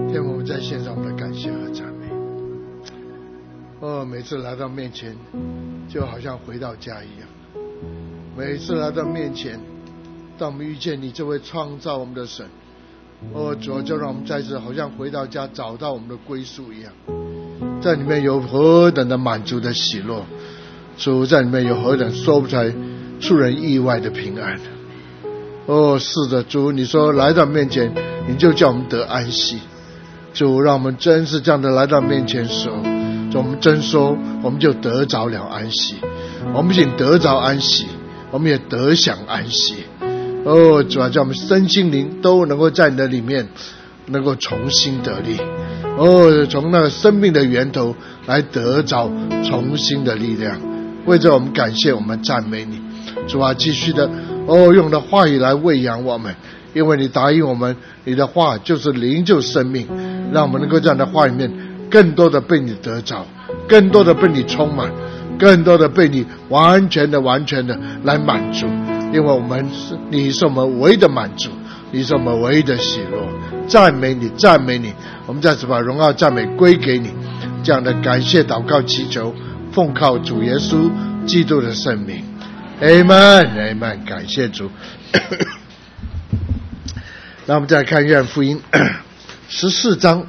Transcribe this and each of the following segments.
天父，我们在献上我们的感谢和赞美。每次来到面前，就好像回到家一样。每次来到面前，当我们遇见你这位创造我们的神，主，就让我们再次好像回到家，找到我们的归宿一样。在里面有何等的满足的喜乐，主，在里面有何等说不出来、出人意外的平安。是的，主，你说来到面前，你就叫我们得安息。主，让我们真是这样的来到面前的时候，主，我们真说，我们就得着了安息。我们不仅得着安息，我们也得享安息。主啊，叫我们身心灵都能够在你的里面能够重新得力。从那个生命的源头来得着重新的力量。为着我们感谢，我们赞美你。主啊，继续的用你的话语来喂养我们，因为你答应我们，你的话就是灵，就是生命，让我们能够在你的话里面更多的被你得着，更多的被你充满，更多的被你完全的来满足。因为你是我们唯一的满足，你是我们唯一的喜乐。赞美你，赞美你，我们再次把荣耀赞美归给你。这样的感谢祷告祈求，奉靠主耶稣基督的圣名。Amen， Amen， 感谢主。那我们再来看约翰福音14章，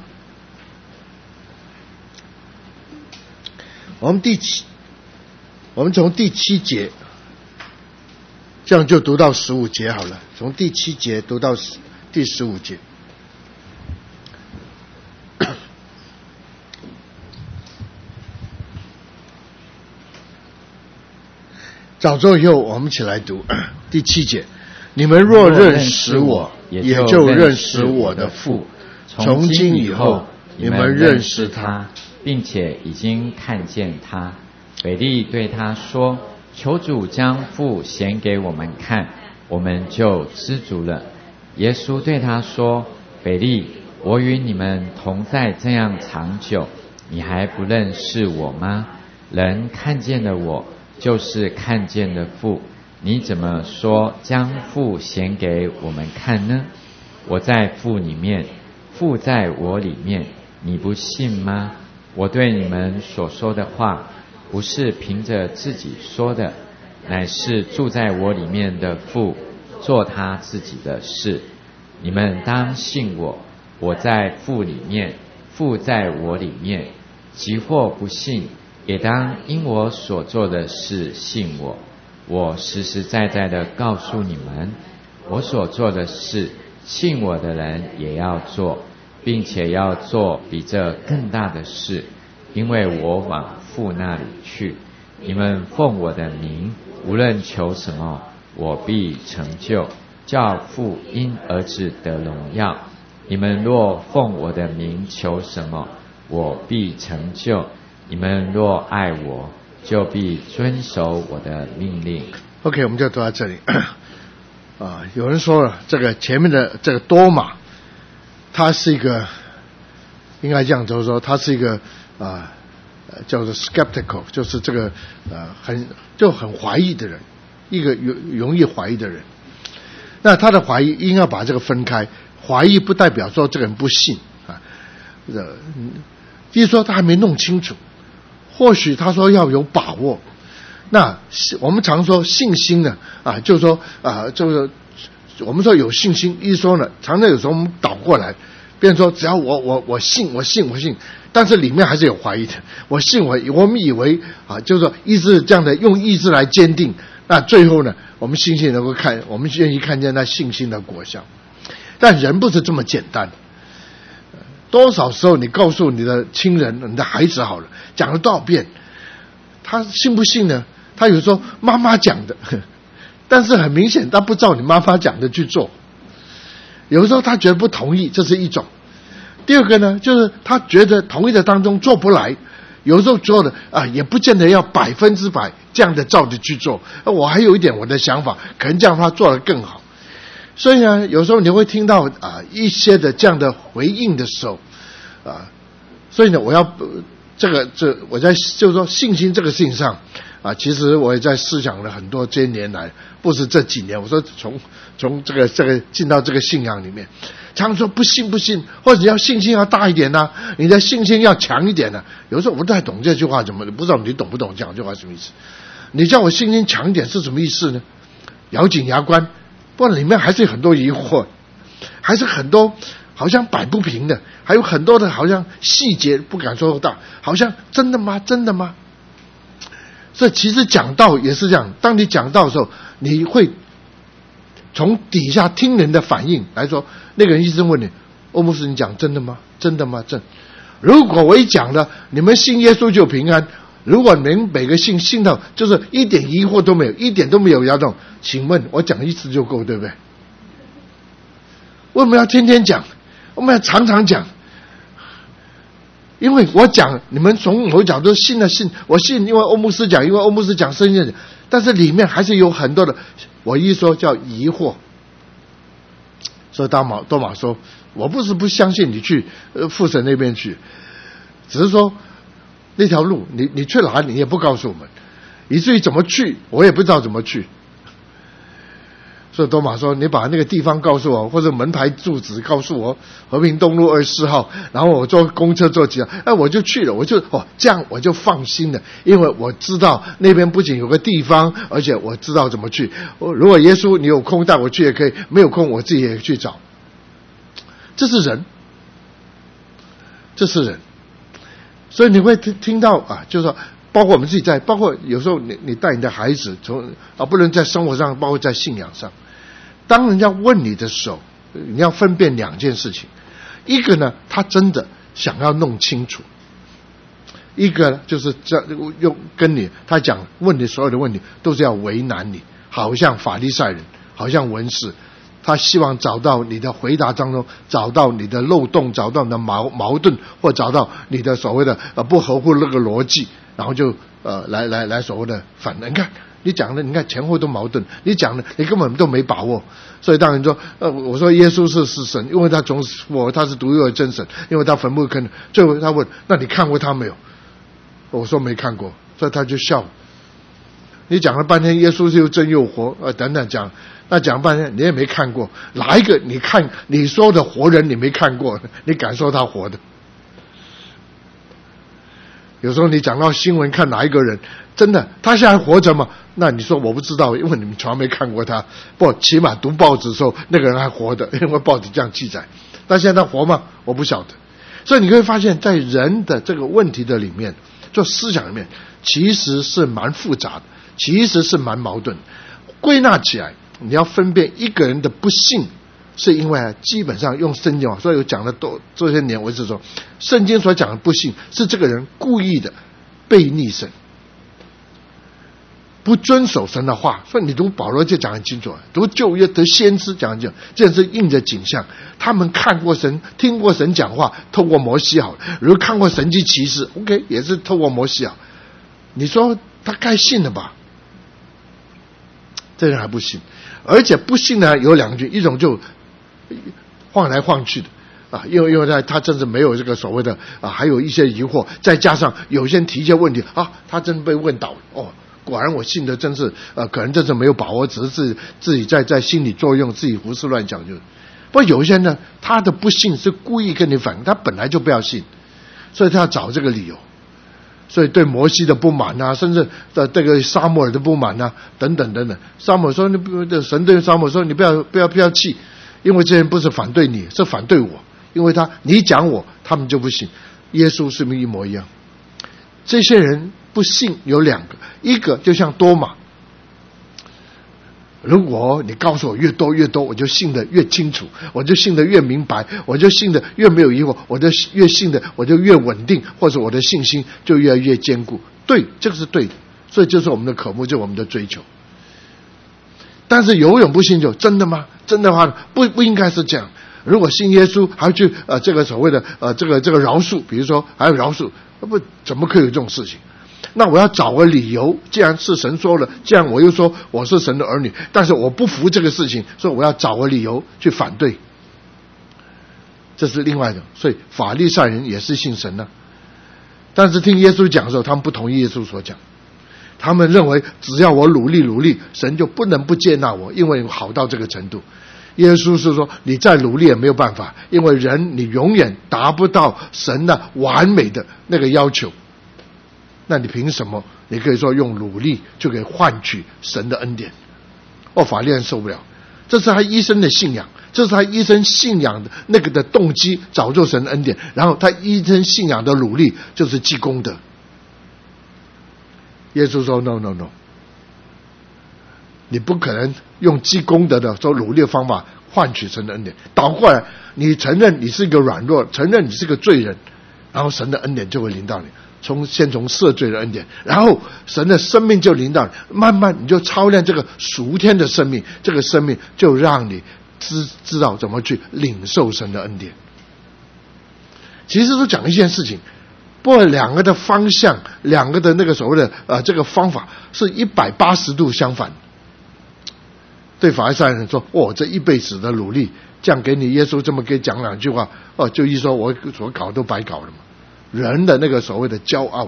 我们从第7节，这样就读到15节好了。从第7节读到第15节。早做以后，我们一起来读第7节。你们若认识我，也就认识我的父。从今以后，你们认识他， 并且已经看见他。腓力对他说：求主将父显给我们看，我们就知足了。耶稣对他说：腓力，我与你们同在这样长久，你还不认识我吗？人看见了我，就是看见了父。你怎么说将父显给我们看呢？我在父里面，父在我里面，你不信吗？我对你们所说的话，不是凭着自己说的，乃是住在我里面的父做他自己的事。你们当信我，我在父里面，父在我里面。即或不信，也当因我所做的事信我。我实实在在的告诉你们，我所做的事，信我的人也要做，并且要做比这更大的事，因为我往父那里去。你们奉我的名，无论求什么，我必成就，叫父因儿子得荣耀。你们若奉我的名求什么，我必成就。你们若爱我，就必遵守我的命令。 OK， 我们就读到这里。有人说了，这个前面的这个多马，他是一个，应该这样说，他是一个叫做 skeptical， 就是这个很怀疑的人，一个容易怀疑的人。那他的怀疑应该把这个分开，怀疑不代表说这个人不信就是说他还没弄清楚。或许他说要有把握，那我们常说信心呢就是说就是我们说有信心，一说呢，常常有时候我们倒过来，变成说只要我信，但是里面还是有怀疑的。我信我们以为就是说意志这样的用意志来坚定，那最后呢，我们信心能够看，我们愿意看见那信心的果效。但人不是这么简单。多少时候你告诉你的亲人，你的孩子好了，讲了多少遍，他信不信呢？他有时候妈妈讲的，但是很明显他不照你妈妈讲的去做。有时候他觉得不同意，这是一种。第二个呢，就是他觉得同意的当中做不来，有时候做的也不见得要100%这样的照着去做。我还有一点我的想法，可能这样他做得更好。所以呢，有时候你会听到一些的这样的回应的时候所以呢，我要我在就是说信心这个事情上其实我也在思想了很多这些年来，不是这几年，我说从这个进到这个信仰里面， 常说不信不信，或者要信心要大一点啊，你的信心要强一点啊。有时候我不太懂这句话怎么，不知道你懂不懂讲这句话什么意思？你叫我信心强一点是什么意思呢？咬紧牙关，不然里面还是有很多疑惑，还是很多好像摆不平的，还有很多的好像细节不敢说大，好像真的吗？真的吗？所以其实讲道也是这样，当你讲道的时候，你会从底下听人的反应来说，那个人一直问你，欧牧师你讲真的吗？真的吗？如果我一讲了，你们信耶稣就平安，如果你们每个信到就是一点疑惑都没有，一点都没有摇动，请问我讲一次就够，对不对？为什么要天天讲？我们要常常讲，因为我讲你们从某角度信了信，我信因为欧牧师讲，因为欧牧师讲圣经，但是里面还是有很多的，我一说叫疑惑。所以多马说，我不是不相信你去父神那边去，只是说那条路你去哪里你也不告诉我们，以至于怎么去我也不知道怎么去。所以多马说，你把那个地方告诉我，或者门牌住址告诉我，和平东路24号，然后我坐公车坐几号，我就去了，这样我就放心了，因为我知道那边不仅有个地方，而且我知道怎么去。如果耶稣你有空带我去也可以，没有空我自己也去找。这是人，所以你会听到啊，就是说包括我们自己包括有时候你带你的孩子不论在生活上，包括在信仰上，当人家问你的时候，你要分辨两件事情，一个呢他真的想要弄清楚，一个呢就是又跟你他讲问你所有的问题都是要为难你，好像法利赛人，好像文士，他希望找到你的回答当中，找到你的漏洞，找到你的矛盾，或找到你的所谓的不合乎那个逻辑，然后就来所谓的反正你看你讲的，你看前后都矛盾，你讲的你根本都没把握。所以当然说我说耶稣是神，因为他从他是独一的真神，因为他坟墓坑。最后他问，那你看过他没有？我说没看过，所以他就笑。你讲了半天耶稣又真又活等等讲，那讲半天你也没看过，哪一个你说的活人你没看过，你敢说他活的？有时候你讲到新闻，看哪一个人真的他现在还活着吗？那你说我不知道，因为你们从来没看过他。不，起码读报纸的时候那个人还活的，因为报纸这样记载。但现在他活吗？我不晓得。所以你会发现在人的这个问题的里面，就思想里面其实是蛮复杂的，其实是蛮矛盾。归纳起来，你要分辨一个人的不幸，是因为基本上用圣经所以我讲了这些年，我一直说圣经所讲的不幸是这个人故意的背逆神，不遵守神的话。所以你读保罗就讲很清楚，读旧约的先知讲很清楚，这是印着景象，他们看过神，听过神讲话，透过摩西好了，如果看过神迹奇事 OK 也是透过摩西好，你说他该信了吧？这人还不信。而且不信呢有两句，一种就晃来晃去的因为他真是没有这个所谓的还有一些疑惑，再加上有些人提一些问题他真被问倒果然我信的真是可能真是没有把握，只是自己在心理作用，自己胡思乱讲就。不过有些人呢，他的不信是故意跟你反映，他本来就不要信，所以他要找这个理由。所以对摩西的不满甚至这个撒母耳的不满等等。撒母耳说神对撒母耳说你不要气，因为这些人不是反对你，是反对我，因为你讲我他们就不信。耶稣是不是一模一样？这些人不信有两个，一个就像多马，如果你告诉我越多，我就信得越清楚，我就信得越明白，我就信得越没有疑惑，我就越信得我就越稳定，或者我的信心就越来越坚固。对，这个是对的，所以就是我们的渴慕，就是我们的追求。但是有永不信就真的吗？真的话不应该是这样。如果信耶稣还要去这个所谓的这个饶恕，比如说还有饶恕，怎么可以有这种事情？那我要找个理由，既然是神说了，既然我又说我是神的儿女，但是我不服这个事情，所以我要找个理由去反对，这是另外的。所以法利赛人也是信神但是听耶稣讲的时候，他们不同意耶稣所讲，他们认为只要我努力，神就不能不接纳我，因为好到这个程度。 耶稣是说你再努力也没有办法，因为人你永远达不到神的完美的那个要求，那你凭什么你可以说用努力就可以换取神的恩典？法利赛人受不了，这是他一生的信仰，这是他一生信仰的那个的动机，早就神的恩典，然后他一生信仰的努力就是积功德。耶稣说 no， 你不可能用积功德的说努力的方法换取神的恩典，倒过来你承认你是一个软弱，承认你是个罪人，然后神的恩典就会临到你，先从赦罪的恩典，然后神的生命就临到你，慢慢你就操练这个属天的生命，这个生命就让你知道怎么去领受神的恩典。其实都讲一件事情，不过两个的方向，两个的那个所谓的这个方法是180度相反。对法利赛人说，这一辈子的努力，这样给你耶稣这么给讲两句话，就一说我所搞都白搞了嘛。人的那个所谓的骄傲，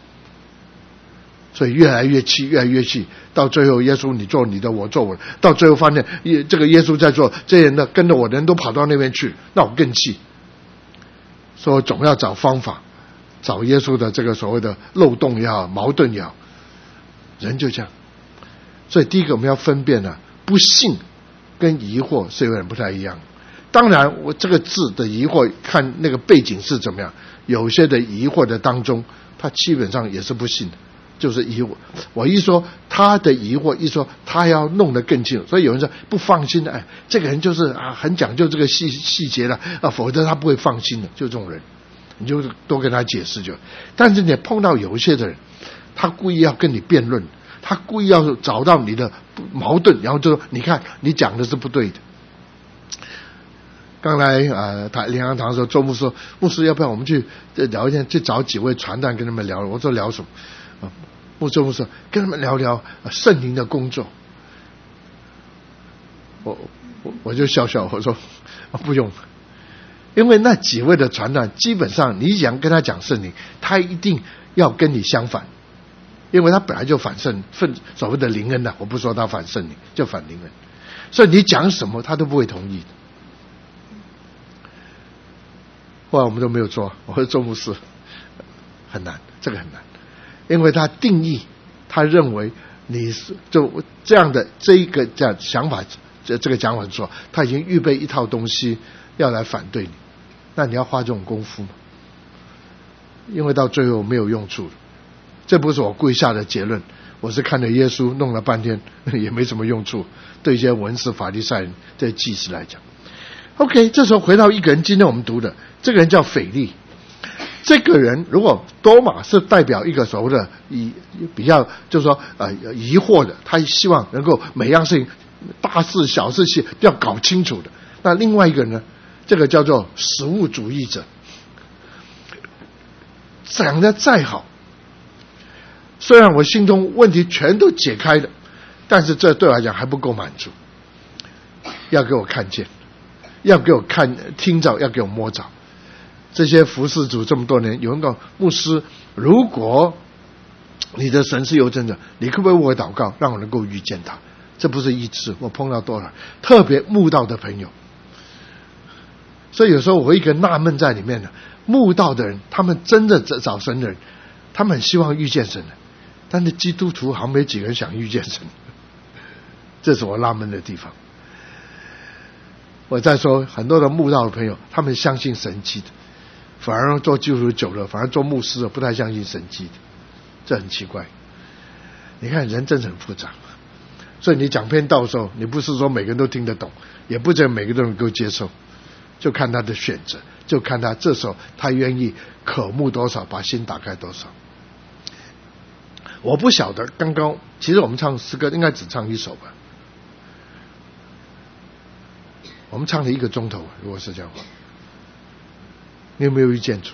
所以越来越气，越来越气，到最后耶稣你做你的，我做我的，到最后发现这个耶稣在做，这些人的跟着我的人都跑到那边去，那我更气。所以总要找方法，找耶稣的这个所谓的漏洞也好，矛盾也好，人就这样。所以第一个我们要分辨不信跟疑惑是有点不太一样。当然我这个字的疑惑看那个背景是怎么样，有些的疑惑的当中他基本上也是不信的，就是疑惑。我一说他的疑惑，一说他要弄得更清楚，所以有人说不放心的，这个人就是很讲究这个细节了否则他不会放心的，就这种人你就多跟他解释就。但是你碰到有一些的人，他故意要跟你辩论，他故意要找到你的矛盾，然后就说你看你讲的是不对的。刚来灵粮堂的时候，周牧师说，牧师要不要我们去聊一下，去找几位传道跟他们聊。我说聊什么？周牧师说跟他们聊聊圣灵的工作。我就笑笑，我说不用，因为那几位的传道基本上你想跟他讲圣灵，他一定要跟你相反，因为他本来就反所谓的灵恩我不说他反圣灵，就反灵恩，所以你讲什么他都不会同意的。后来我们都没有做，我说周牧师很难，这个很难，因为他定义，他认为你是就这样的这一个这样想法，这个讲法说他已经预备一套东西要来反对你，那你要花这种功夫吗？因为到最后没有用处，这不是我故意下的结论，我是看着耶稣弄了半天也没什么用处，对一些文士法利赛人这些祭司来讲。OK， 这时候回到一个人，今天我们读的这个人叫腓利。这个人如果多马是代表一个所谓的比较就是说疑惑的，他希望能够每样事情大事小事情要搞清楚的。那另外一个人呢，这个叫做实务主义者，讲得再好，虽然我心中问题全都解开了，但是这对我来讲还不够满足，要给我看见，要给我听着，要给我摸着。这些服侍主这么多年，有人告牧师，如果你的神是有真的，你可不可以为我祷告，让我能够遇见他？这不是一次，我碰到多少特别慕道的朋友。所以有时候我一个纳闷在里面的，慕道的人，他们真的找神的人，他们很希望遇见神的，但是基督徒好像没几个人想遇见神，这是我纳闷的地方。我再说，很多的慕道的朋友，他们相信神迹的，反而做基督徒久了，反而做牧师了不太相信神迹的，这很奇怪。你看人真是很复杂，所以你讲篇道的时候，你不是说每个人都听得懂，也不见每个人都能够接受，就看他的选择，就看他这时候他愿意渴慕多少，把心打开多少。我不晓得刚刚其实我们唱诗歌应该只唱一首吧，我们唱了1个钟头，如果是这样的话，你有没有遇见主？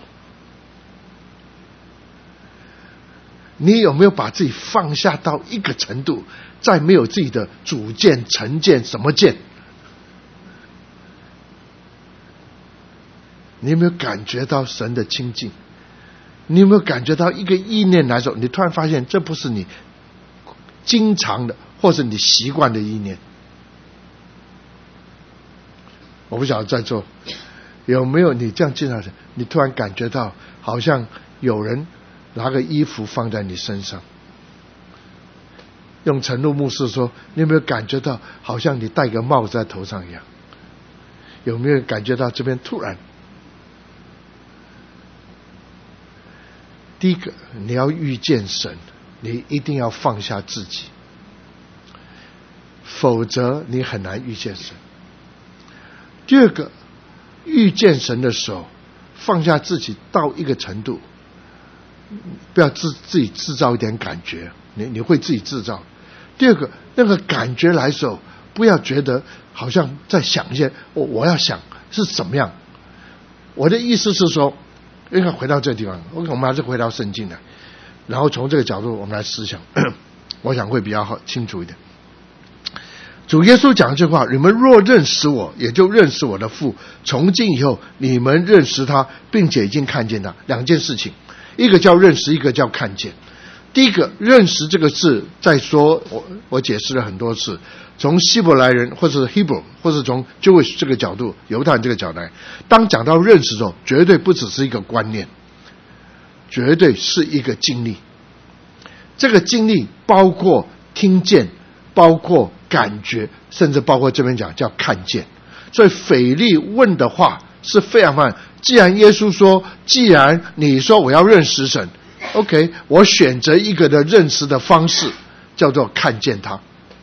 你有没有把自己放下到一个程度，再没有自己的主见、成见、什么见？你有没有感觉到神的亲近？你有没有感觉到一个意念来说，你突然发现这不是你经常的或是你习惯的意念？ 我不晓得在座有没有你这样进来的，你突然感觉到好像有人拿个衣服放在你身上。用陈露牧师说，你有没有感觉到好像你戴个帽子在头上一样？有没有感觉到这边突然？第一个，你要遇见神，你一定要放下自己，否则你很难遇见神。第二个，遇见神的时候，放下自己到一个程度，不要自己制造一点感觉，你会自己制造。第二个，那个感觉来的时候，不要觉得好像在想一些我要想是怎么样。我的意思是说，应该回到这个地方，我们还是回到圣经来，然后从这个角度我们来思想，我想会比较好清楚一点。主耶稣讲这句话，你们若认识我，也就认识我的父。从今以后，你们认识他，并且已经看见他。两件事情，一个叫认识，一个叫看见。第一个，认识这个字，再说我解释了很多次，从希伯来人或者 Hebrew 或者从 Jewish 这个角度，犹太人这个角度来，当讲到认识的时候，绝对不只是一个观念，绝对是一个经历。这个经历包括听见，包括感觉，甚至包括这边讲叫看见。所以腓利问的话是非常慢。既然耶稣说，既然你说我要认识神，OK， 我选择一个的认识的方式，叫做看见他。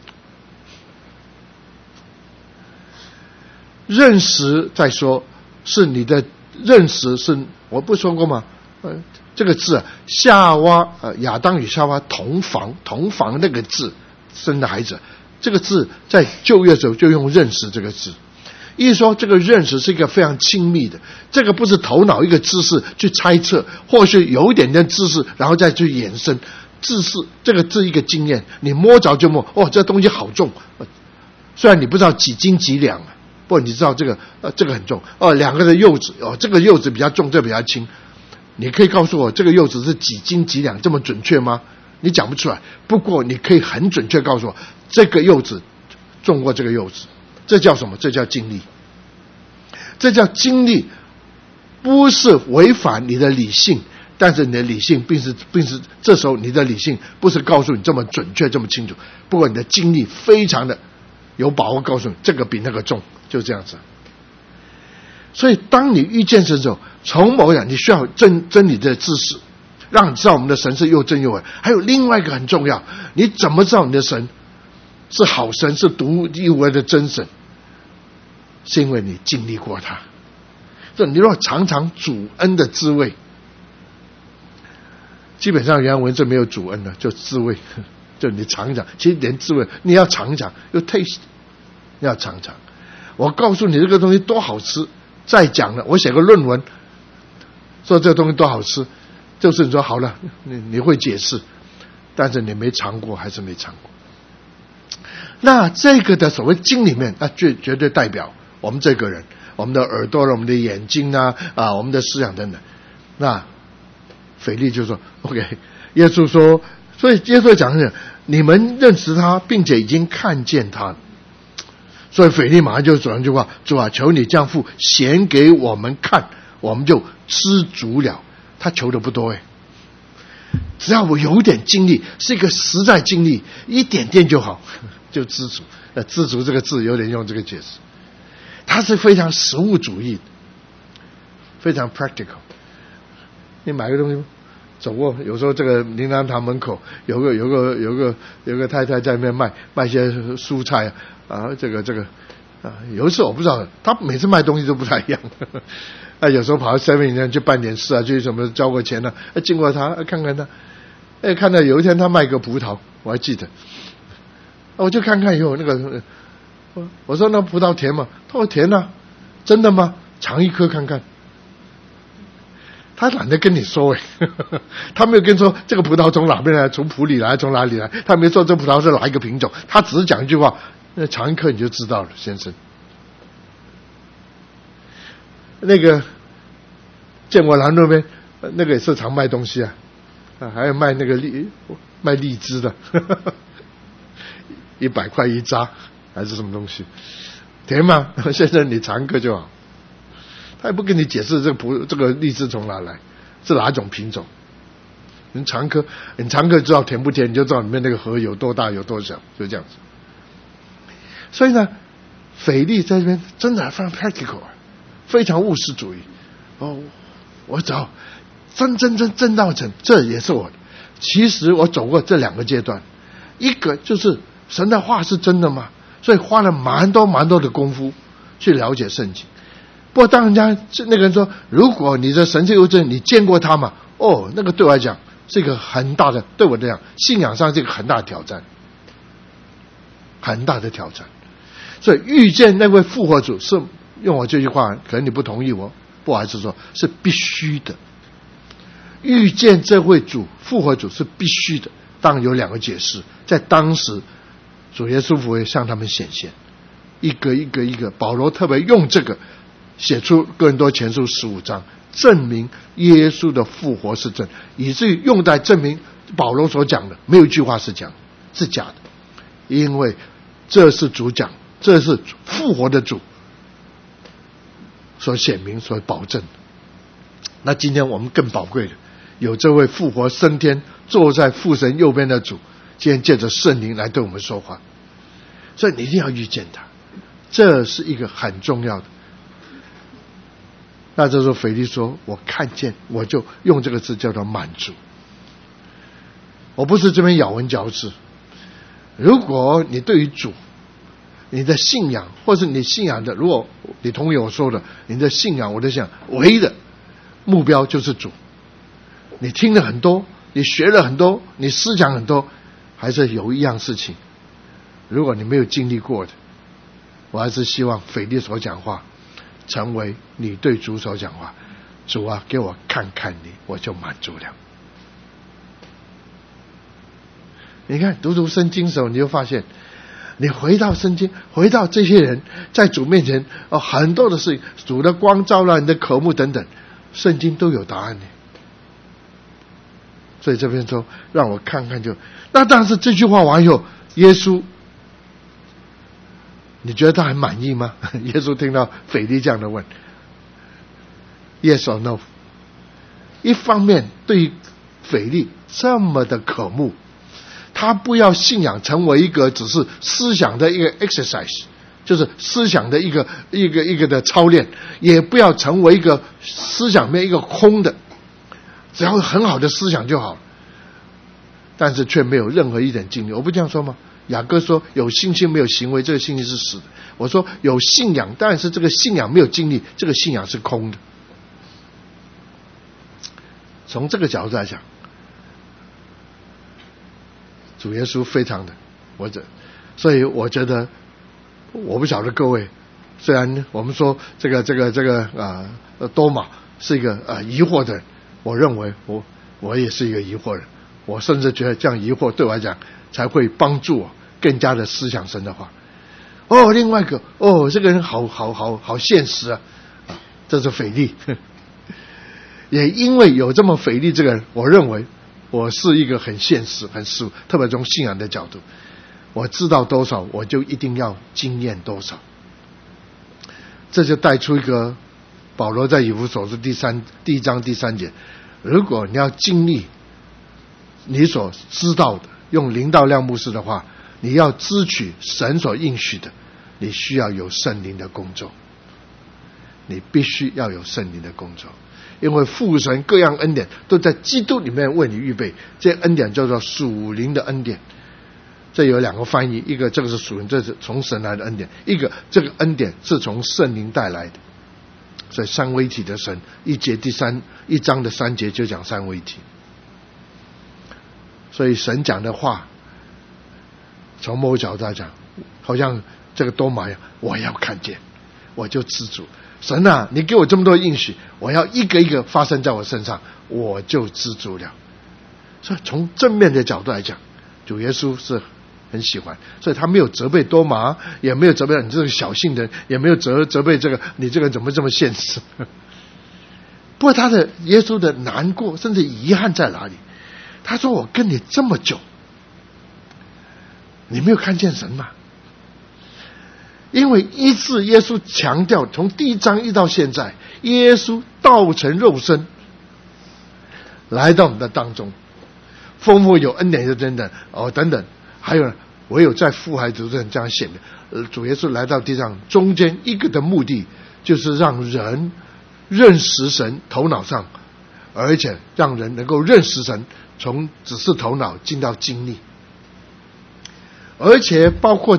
认识再说，是你的认识是，我不说过吗？这个字夏娃亚当与夏娃同房那个字生的孩子，这个字在旧约的时候就用认识这个字。意思说这个认识是一个非常亲密的，这个不是头脑一个知识去猜测，或许有一点点知识然后再去延伸。知识这个字一个经验，你摸着就摸，这东西好重，虽然你不知道几斤几两，不过你知道这个很重两个的柚子这个柚子比较重，这个比较轻，你可以告诉我这个柚子是几斤几两这么准确吗？你讲不出来，不过你可以很准确告诉我这个柚子重过这个柚子。这叫什么？这叫经历。这叫经历，不是违反你的理性，但是你的理性并是这时候你的理性不是告诉你这么准确这么清楚，不过你的经历非常的有把握告诉你这个比那个重，就这样子。所以当你遇见神的时候，从某样你需要真理的知识，让你知道我们的神是又真又伪。还有另外一个很重要，你怎么知道你的神是好神，是独一无二的真神？是因为你经历过它。就你若尝尝主恩的滋味，基本上原文这没有主恩的，就滋味，就你尝一尝。其实连滋味你要尝一尝，有 taste， 你要尝尝。我告诉你这个东西多好吃，再讲了，我写个论文说这个东西多好吃，就是你说好了，你会解释，但是你没尝过还是没尝过。那这个的所谓经里面，那绝对代表我们这个人，我们的耳朵，我们的眼睛我们的思想等等。那腓利就说 OK， 耶稣说，所以耶稣讲是你们认识他，并且已经看见他。所以腓利马上就说一句话：主啊，求你将父显给我们看，我们就知足了。他求的不多只要我有点经历，是一个实在经历，一点点就好，就知足。知足这个字有点用这个解释，它是非常实务主义，非常 practical。你买个东西走过，有时候这个灵粮堂门口有个太太在那边卖一些蔬菜这个有一次我不知道，他每次卖东西都不太一样有时候跑到 7-Eleven 去办点事去什么交个钱经过他看看他看到有一天他卖个葡萄，我还记得我就看看以后那个我说那葡萄甜吗？他说甜啊。真的吗？尝一颗看看。他懒得跟你说他没有跟你说这个葡萄从哪边来，从埔里来，从哪里来，他没说这葡萄是哪一个品种，他只是讲一句话，尝一颗你就知道了，先生。那个建国廊那边那个也是常卖东西还有卖那个卖荔枝的100块一扎还是什么东西， 甜吗？先生，你尝个就好。他也不跟你解释这个荔枝从哪来，是哪种品种。你尝个知道甜不甜，你就知道里面那个核有多大有多小，就这样子。所以呢，斐利在这边真的非常 practical， 非常务实主义。我找真道成，这也是我的。其实我走过这2个阶段，一个就是神的话是真的吗？所以花了蛮多的功夫去了解圣经。不过当人家那个人说，如果你的神迹无证，你见过他吗？那个对我来讲是一个很大的，对我来讲信仰上是一个很大的挑战，很大的挑战。所以遇见那位复活主是，用我这句话可能你不同意我，不好意思说，是必须的。遇见这位复活主是必须的。当然有2个解释，在当时主耶稣复活向他们显现，一个保罗特别用这个写出哥林多前书15章，证明耶稣的复活是真，以至于用来证明保罗所讲的没有一句话是假的，因为这是主讲，这是复活的主所显明所保证。那今天我们更宝贵的，有这位复活升天坐在父神右边的主，今天借着圣灵来对我们说话，所以你一定要遇见他，这是一个很重要的。那这时候腓利说，我看见，我就用这个字叫做满足。我不是这边咬文嚼字。如果你对于主，你的信仰，或是你信仰的，如果你同意我说的，你的信仰，我的信仰唯一的目标就是主，你听了很多，你学了很多，你思想很多，还是有一样事情，如果你没有经历过的，我还是希望腓利所讲话成为你对主所讲话，主啊，给我看看你，我就满足了。你看读圣经的时候，你就发现你回到圣经，回到这些人在主面前很多的事情，主的光照了你的渴慕等等，圣经都有答案的。所以这边说让我看看，就那当然是这句话完以后，耶稣你觉得他还满意吗？耶稣听到腓利这样的问 Yes or no， 一方面对于腓利这么的渴慕，他不要信仰成为一个只是思想的一个 exercise， 就是思想的一个的操练，也不要成为一个思想面一个空的，只要很好的思想就好了，但是却没有任何一点经历。我不这样说吗？雅各说有信心没有行为，这个信心是死的。我说有信仰，但是这个信仰没有经历，这个信仰是空的。从这个角度来讲，主耶稣非常的所以我觉得，我不晓得各位，虽然我们说这个多马是一个疑惑的人，我认为我也是一个疑惑人，我甚至觉得这样疑惑对我来讲才会帮助我更加的思想神的话。另外一个这个人好现实啊，这是腓利。也因为有这么腓利这个人，我认为我是一个很现实很实务，特别从信仰的角度，我知道多少我就一定要经验多少。这就带出一个保罗在以弗所书第1章第3节，如果你要经历你所知道的，用林道亮牧师的话，你要支取神所应许的，你需要有圣灵的工作，你必须要有圣灵的工作，因为父神各样恩典都在基督里面为你预备，这恩典叫做属灵的恩典。这有2个翻译，一个这个是属灵，这是从神来的恩典，一个这个恩典是从圣灵带来的。所以三位一体的神1章的3节就讲三位一体。所以神讲的话，从某个角度来讲，好像这个多马，我要看见，我就知足。神啊，你给我这么多应许，我要一个一个发生在我身上，我就知足了。所以从正面的角度来讲，主耶稣是很喜欢，所以他没有责备多马，也没有责备你这个小信的人，也没有责备这个你这个怎么这么现实。不过他的耶稣的难过甚至遗憾在哪里？他说我跟你这么久，你没有看见神吗？ 因为一次耶稣强调，从第1章一到现在，耶稣道成肉身来到我们的当中，丰富有恩典的等等等等，还有唯有在父孩子这样显的。主耶稣来到地上，中间一个的目的就是让人认识神头脑上，而且让人能够认识神，从只是头脑进到经历，而且包括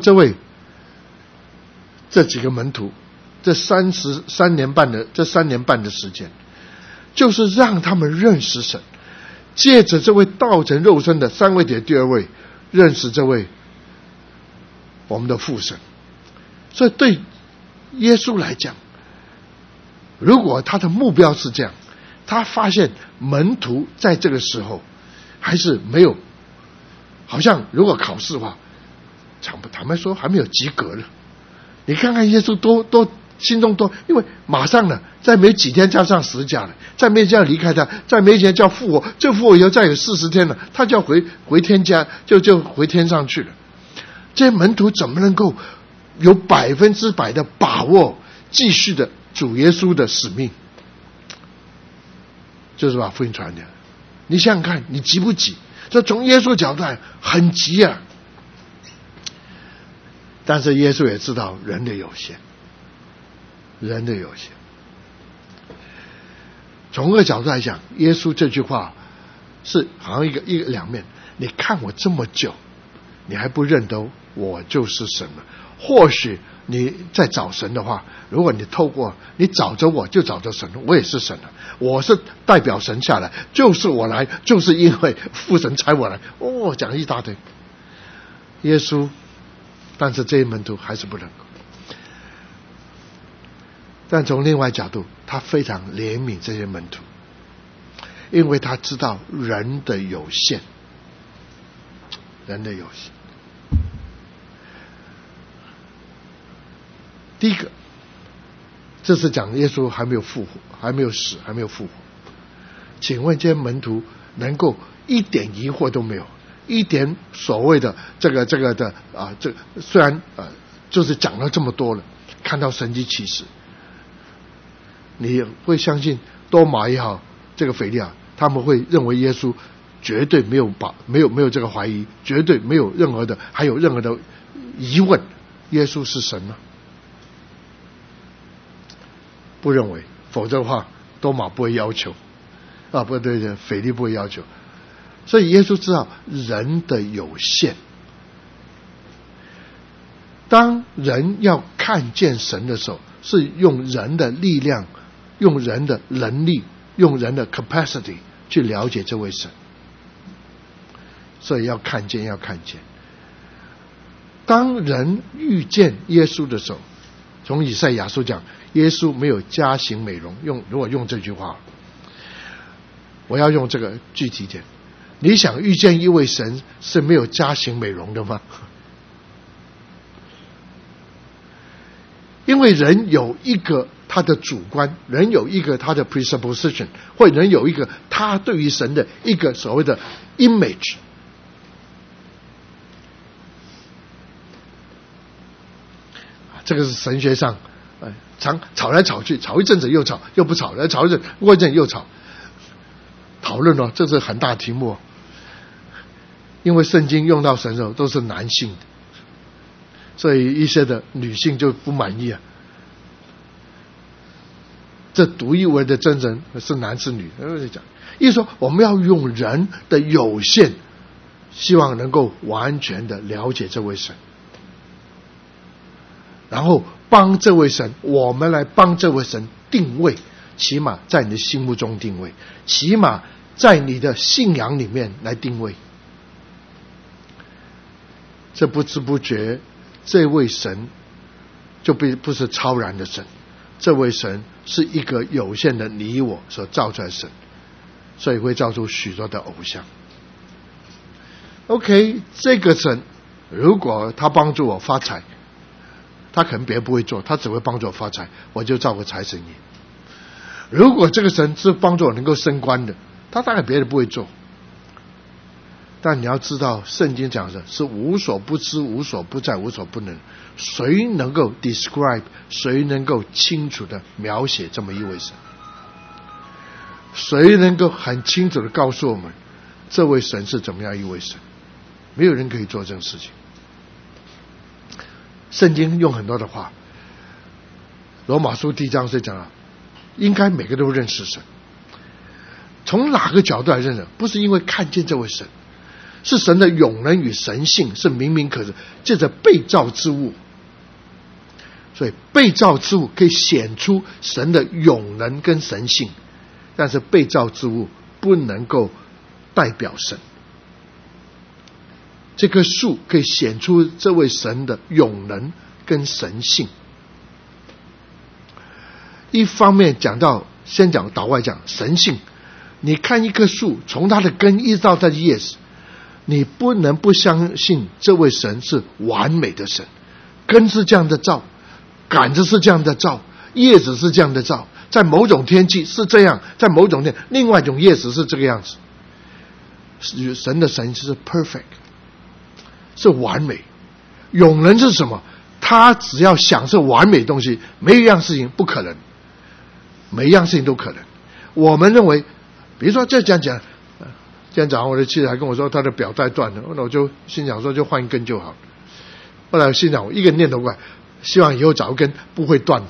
这几个门徒，这3年半的时间，就是让他们认识神，借着这位道成肉身的三位的第2位，认识这位我们的父神。所以对耶稣来讲，如果他的目标是这样，他发现门徒在这个时候还是没有，好像如果考试的话，坦白说还没有及格了。你看看耶稣多心中多，因为马上呢，再没几天就要上十字架了，再没几天要离开他，再没几天就要复活，这复活以后再有40天了，他就要回天家，就回天上去了。这些门徒怎么能够有100%的把握继续的主耶稣的使命？就是把福音传讲。你想想看，你急不急？这从耶稣角度来很急啊。但是耶稣也知道人的有限，从这个角度来讲，耶稣这句话是好像一个两面。你看我这么久，你还不认得我就是神了。或许你在找神的话，如果你透过你找着我，就找着神了，我也是神了，我是代表神下来，就是我来，就是因为父神差我来。讲一大堆。耶稣，但是这些门徒还是不能够。但从另外角度，他非常怜悯这些门徒，因为他知道人的有限。第一个，这是讲耶稣还没有复活，还没有死，还没有复活。请问这些门徒能够一点疑惑都没有，一点所谓的这个的这虽然就是讲了这么多了，看到神迹奇事，你会相信多马也好，这个腓利亚，他们会认为耶稣绝对没有这个怀疑，绝对没有任何的疑问，耶稣是神吗？不认为，否则的话多马不会要求不对，腓利不会要求。所以耶稣知道人的有限，当人要看见神的时候，是用人的力量，用人的能力，用人的 capacity 去了解这位神。所以要看见。当人遇见耶稣的时候，从以赛亚书讲，耶稣没有加型美容。如果用这句话，我要用这个具体点。你想遇见一位神是没有加型美容的吗？因为人有一个他的主观，人有一个他的 presupposition， 或者人有一个他对于神的一个所谓的 image。这个是神学上常吵来吵去，吵一阵子又吵，又不吵，来吵一阵，过一阵又吵，讨论这是很大题目。因为圣经用到神的时候都是男性的，所以一些的女性就不满意这独一无二的真人是男是女，意思说我们要用人的有限，希望能够完全的了解这位神，然后帮这位神，我们来帮这位神定位，起码在你的心目中定位，起码在你的信仰里面来定位。这不知不觉，这位神就不是超然的神，这位神是一个有限的你我所造出来的神，所以会造出许多的偶像。OK， 这个神如果他帮助我发财，他可能别人不会做，他只会帮助我发财，我就造个财神爷。如果这个神是帮助我能够升官的，他大概别人不会做。 但你要知道，圣经讲的是无所不知、无所不在、无所不能。谁能够 describe？ 谁能够清楚的描写这么一位神？谁能够很清楚的告诉我们，这位神是怎么样一位神？没有人可以做这种事情。圣经用很多的话，罗马书第1章是讲了，应该每个都认识神。从哪个角度来认识？不是因为看见这位神，是神的永能与神性是明明可知，借着被造之物。所以被造之物可以显出神的永能跟神性，但是被造之物不能够代表神。这棵树可以显出这位神的永能跟神性。一方面讲到，先讲岛外讲神性，你看一棵树，从它的根一直到它的叶子，你不能不相信这位神是完美的神。根是这样的造，杆子是这样的造，叶子是这样的造，在某种天气是这样，在某种天另外一种叶子是这个样子。神的神是 perfect， 是完美。永能是什么？他只要想是完美的东西，没有一样事情不可能，每一样事情都可能。我们认为，比如说这样讲，今天早上我的妻子还跟我说她的表带断了，那我就心想说就换一根就好。后来我心想，我一个念头过来，希望以后找一根不会断的。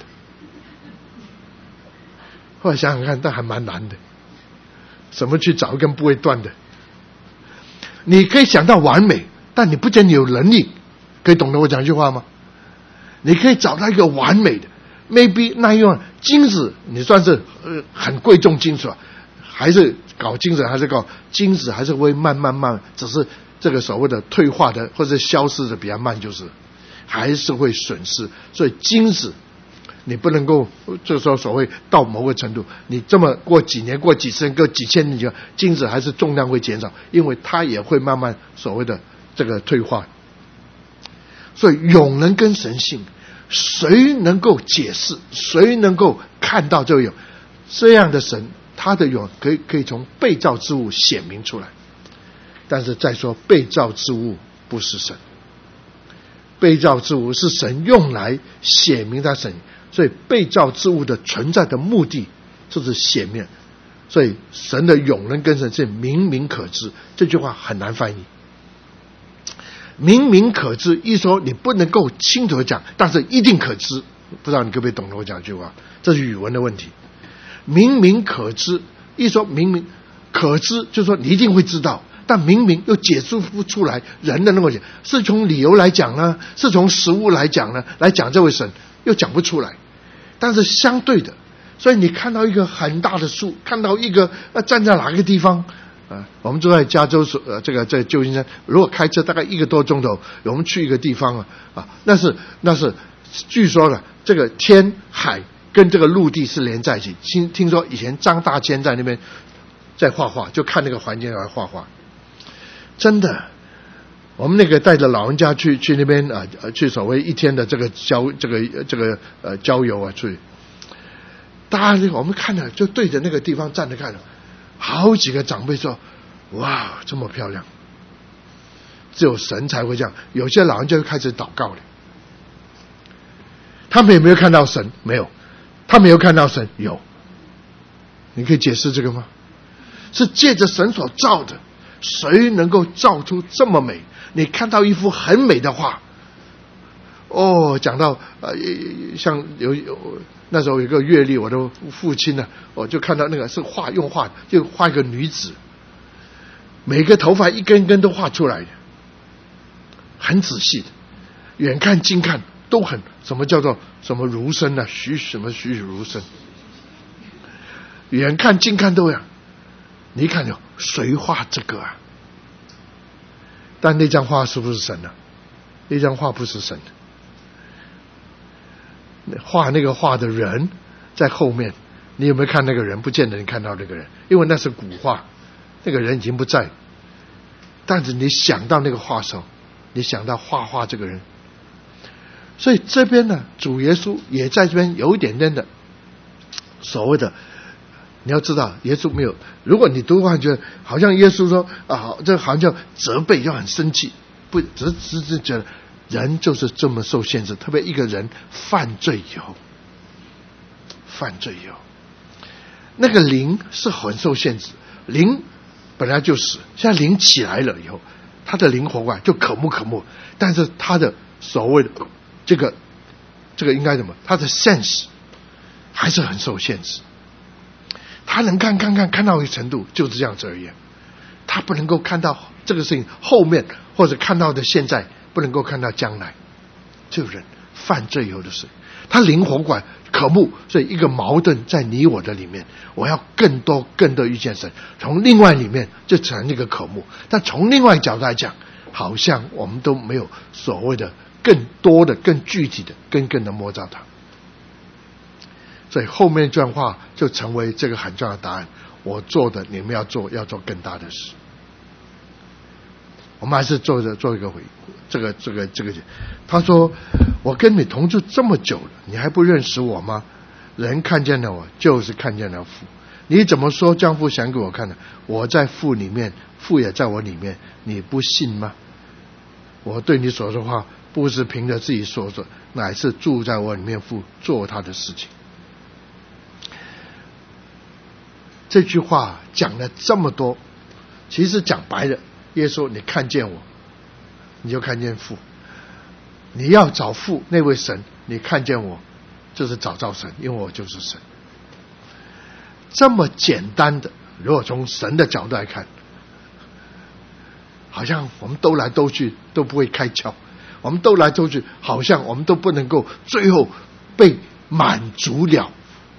后来想想看，但还蛮难的，怎么去找一根不会断的？你可以想到完美，但你不见得有能力，可以懂得我讲一句话吗？你可以找到一个完美的 ，maybe 那样金子，你算是很贵重金属，还是搞金子，还是搞金子，还是会慢，只是这个所谓的退化的或者消失的比较慢，就是还是会损失。所以金子你不能够就说所谓到某个程度，你这么过几年、过几十年、过几千年，金子还是重量会减少，因为它也会慢慢所谓的这个退化。所以永能跟神性，谁能够解释？谁能够看到这样的神？他的永可以从被造之物显明出来。但是再说，被造之物不是神，被造之物是神用来显明他神。所以被造之物的存在的目的就是显明。所以神的永能跟神是明明可知，这句话很难翻译。明明可知一说你不能够清楚的讲，但是一定可知。不知道你可不可以懂得我讲这句话？这是语文的问题。明明可知一说明明可知，就是说你一定会知道，但明明又解释不出来人的那个，是从理由来讲呢，是从实物来讲呢，来讲这位神又讲不出来。但是相对的，所以你看到一个很大的树，看到一个站在哪个地方我们住在加州在旧金山，如果开车大概1个多钟头，我们去一个地方那是据说呢，这个天海跟这个陆地是连在一起。听说以前张大千在那边在画画，就看那个环境来画画。真的，我们那个带着老人家去那边去所谓1天的这个郊游去，大家我们看了就对着那个地方站着看了，好几个长辈说：“哇，这么漂亮！”只有神才会这样。有些老人就开始祷告了。他们有没有看到神？没有。他们有看到神？有。你可以解释这个吗？是借着神所造的。谁能够造出这么美？你看到一幅很美的画，讲到像那时候有个阅历，我的父亲呢，我就看到那个是用画就画一个女子，每个头发一根根都画出来的，很仔细的，远看近看都很什么叫做什么如生啊，栩栩如生，远看近看都一样。你看谁画这个啊？但那张画是不是神呢？那张画不是神的。画那个画的人在后面，你有没有看那个人？不见得你看到那个人，因为那是古画，那个人已经不在。但是你想到那个画手，你想到画这个人。所以这边呢，主耶稣也在这边有一点点的所谓的， 你要知道，耶稣没有。如果你读的话，觉得好像耶稣说啊，这好像叫责备，要很生气，不，只是觉得人就是这么受限制。特别一个人犯罪以后，那个灵是很受限制。灵本来就死，现在灵起来了以后，他的灵活过来就可慕，但是他的所谓的这个应该怎么？他的 sense 还是很受限制。他能看到一个程度，就是这样子而已。他不能够看到这个事情后面，或者看到的现在，不能够看到将来。这个人犯罪以后的事，他灵活过来可慕，所以一个矛盾在你我的里面，我要更多遇见神。从另外里面就成一个可慕，但从另外角度来讲，好像我们都没有所谓的更多的、更具体的、更的摸着他。所以后面这段话就成为这个很重要的答案。我做的，你们要做更大的事。我们还是做一个回这个。他说：“我跟你同住这么久了，你还不认识我吗？人看见了我，就是看见了父。你怎么说将父显给我看呢？我在父里面，父也在我里面，你不信吗？我对你所说的话，不是凭着自己说，乃是住在我里面，父做他的事情。”这句话讲了这么多，其实讲白了，耶稣你看见我，你就看见父。你要找父那位神，你看见我，就是找神，因为我就是神。这么简单的，如果从神的角度来看，好像我们兜来兜去都不会开窍，我们兜来兜去，好像我们都不能够最后被满足了。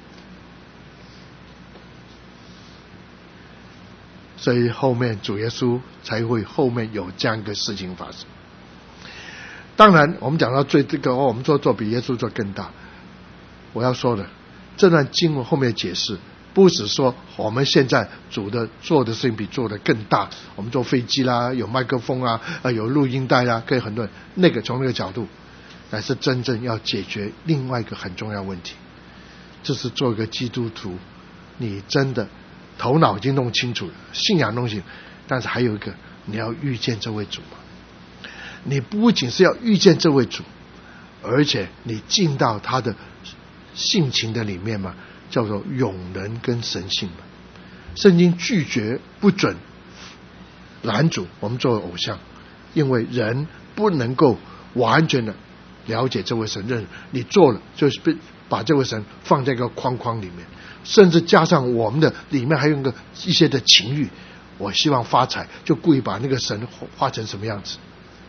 所以后面主耶稣才会后面有这样一个事情发生。当然我们讲到这个我们做比耶稣做更大。我要说的这段经文后面解释，不只说我们现在主的做的事情比做的更大，我们坐飞机啦，有麦克风啊，有录音带啦，可以很多人那个从那个角度，乃是真正要解决另外一个很重要问题，就是做一个基督徒，你真的头脑已经弄清楚了，信仰东西，但是还有一个，你要遇见这位主嘛。你不仅是要遇见这位主，而且你进到他的性情的里面嘛，叫做永能跟神性嘛。圣经拒绝不准拦阻我们作为偶像，因为人不能够完全的了解这位神，认你做了就是把这位神放在一个框框里面，甚至加上我们的里面还有一些的情欲，我希望发财，就故意把那个神画成什么样子。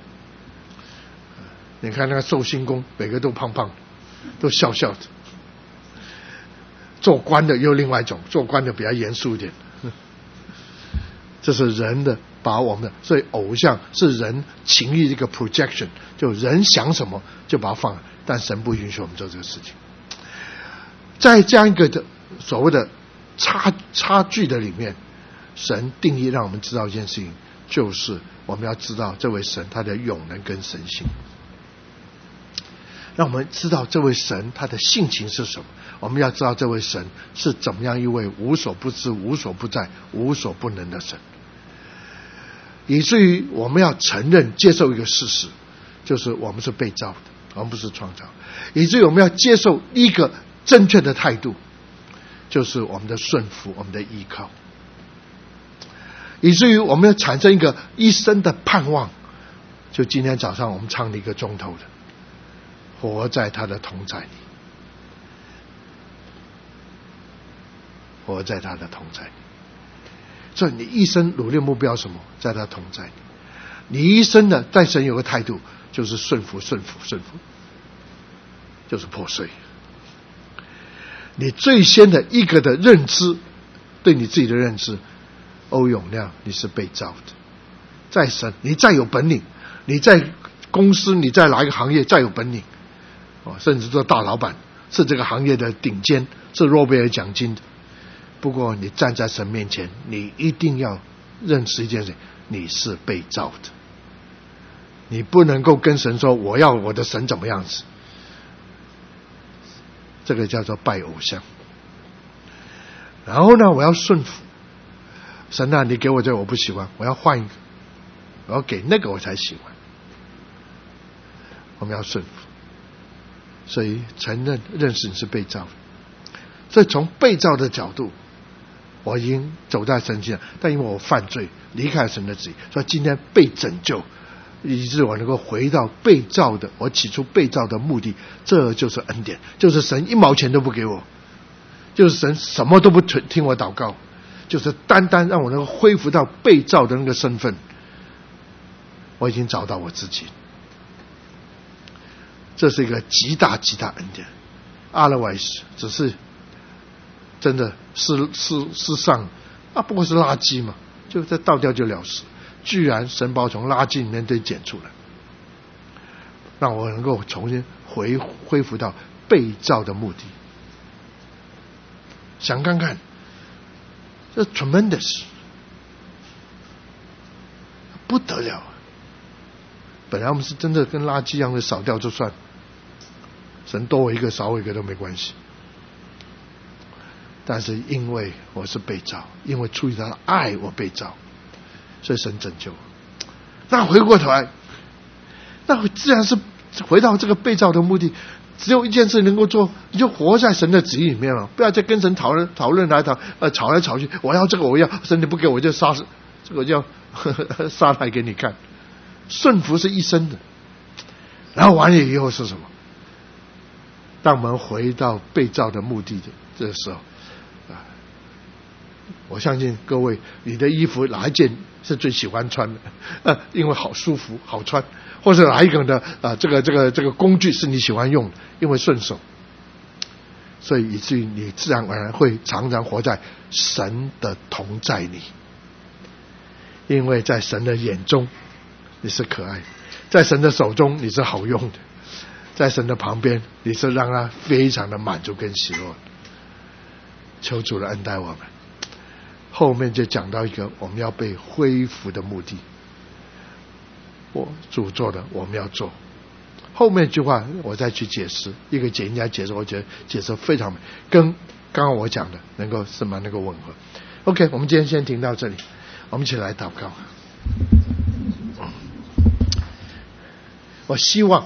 你看那个寿星公，每个都胖胖的，都笑笑的。做官的又另外一种，做官的比较严肃一点。这是人的把我们的，所以偶像是人情欲一个 projection， 就人想什么就把它放，但神不允许我们做这个事情。在这样一个的所谓的差距的里面，神定义让我们知道一件事情，就是我们要知道这位神他的永能跟神性，让我们知道这位神他的性情是什么。我们要知道这位神是怎么样一位无所不知、无所不在、无所不能的神，以至于我们要承认接受一个事实，就是我们是被造的，我们不是创造，以至于我们要接受一个正确的态度，就是我们的顺服，我们的依靠，以至于我们要产生一个一生的盼望，就今天早上我们唱了1个钟头的活在他的同在里，活在他的同在里。所以你一生努力目标什么？在他同在里。你一生的对神有个态度，就是顺服，就是破碎。你最先的一个的认知，对你自己的认知，欧永亮你是被造的，在神你再有本领，你在公司你在哪一个行业再有本领，甚至做大老板，是这个行业的顶尖，是诺贝尔奖金的，不过你站在神面前，你一定要认识一件事，你是被造的。你不能够跟神说我要我的神怎么样子，这个叫做拜偶像。 然后呢，我要顺服。神啊，你给我这个我不喜欢，我要换一个，我要给那个我才喜欢。我们要顺服，所以承认认识你是被造的。所以从被造的角度，我已经走在神前，但因为我犯罪离开神的旨意，所以今天被拯救，以致我能够回到被造的我起初被造的目的。这就是恩典，就是神1毛钱都不给我，就是神什么都不听我祷告，就是单单让我能够恢复到被造的那个身份。我已经找到我自己，这是一个极大极大恩典。otherwise 只是真的世上不过是垃圾嘛，就再倒掉就了事。居然神把我从垃圾里面被捡出来，让我能够重新恢复到被造的目的。想看看，这 tremendous 不得了。本来我们是真的跟垃圾一样的扫掉就算，神多我一个少我一个都没关系。但是因为我是被造，因为出于他的爱我被造，所以神拯救我。那回过头来，那自然是回到这个被造的目的。只有一件事能够做，你就活在神的旨意里面了，不要再跟神讨论吵来吵去。我要这个，我要神，你不给我就杀，这个叫杀来给你看。顺服是一生的，然后完了以后是什么？当我们回到被造的目的的这个时候，我相信各位，你的衣服哪一件是最喜欢穿的？因为好舒服好穿，或者哪一个的这个工具是你喜欢用的，因为顺手，所以以至于你自然而然会常常活在神的同在里，因为在神的眼中你是可爱的，在神的手中你是好用的，在神的旁边你是让他非常的满足跟喜乐。求主的恩待我们。后面就讲到一个我们要被恢复的目的，主做的我们要做。后面一句话我再去解释，一个简单解释，我觉得解释非常美，跟刚刚我讲的能够是蛮能够吻合。 OK， 我们今天先停到这里，我们一起来祷告。我希望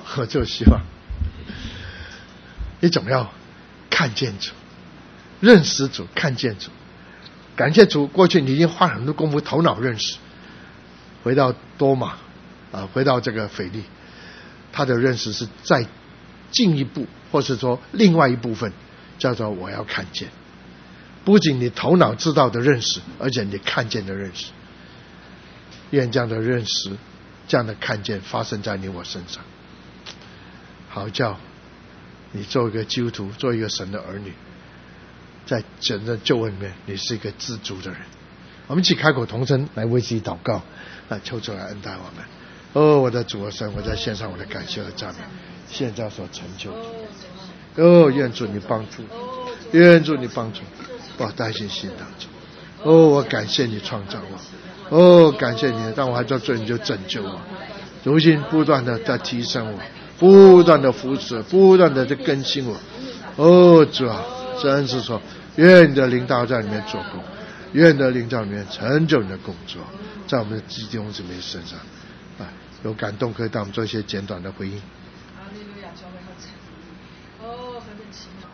你总要看见主，认识主，看见主。感谢主，过去你已经花很多功夫头脑认识，回到多马回到这个腓利，他的认识是再进一步，或是说另外一部分叫做我要看见。不仅你头脑知道的认识，而且你看见的认识。愿这样的认识，这样的看见发生在你我身上，好叫你做一个基督徒，做一个神的儿女，在整个救恩里面你是一个知足的人。我们一起开口同声来为自己祷告，求主来恩待我们。我的主和神，我在献上我的感谢和赞美，现在所成就的。愿主你帮助，愿主你帮助我带进心当中。我感谢你创造我，感谢你当我还在罪你就拯救我，如今不断的在提升我，不断的扶持，不断的在更新我。主啊，真是说愿你的灵道在里面做工，愿你的灵在里面成就你的工作，在我们的弟兄姊妹身上。有感动可以带我们做一些简短的回应。 哈利路亚，教会好赞，很奇妙，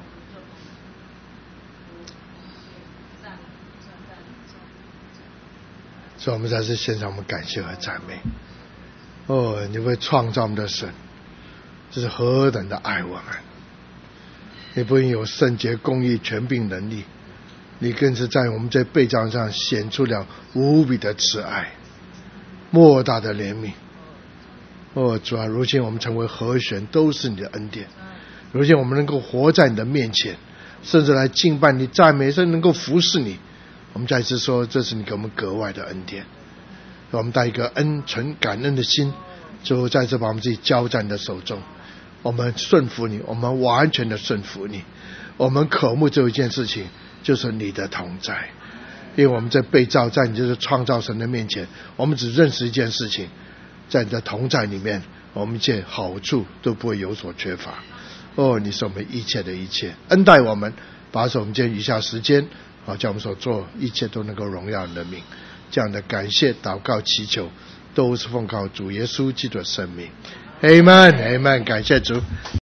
所以我们在这献上我们感谢和赞美。你会创造我们的神，这是何等的爱我们！你不仅有圣洁、公义、权柄、能力，你更是在我们这被造上显出了无比的慈爱，莫大的怜悯。主啊，如今我们成为和弦，都是你的恩典。如今我们能够活在你的面前，甚至来敬拜你、赞美，甚至能够服侍你。我们再一次说，这是你给我们格外的恩典。我们带一个存感恩的心，最后再次把我们自己交在你的手中。我们顺服你，我们完全的顺服你。我们渴慕只有一件事情，就是你的同在。因为我们在被造，在你就是创造神的面前，我们只认识一件事情，在你的同在里面，我们一切好处都不会有所缺乏。你是我们一切的一切，恩待我们，把守我们今天余下时间好，叫我们所做一切都能够荣耀你的名。这样的感谢祷告祈求都是奉靠主耶稣基督的圣名。Amen， 感谢主。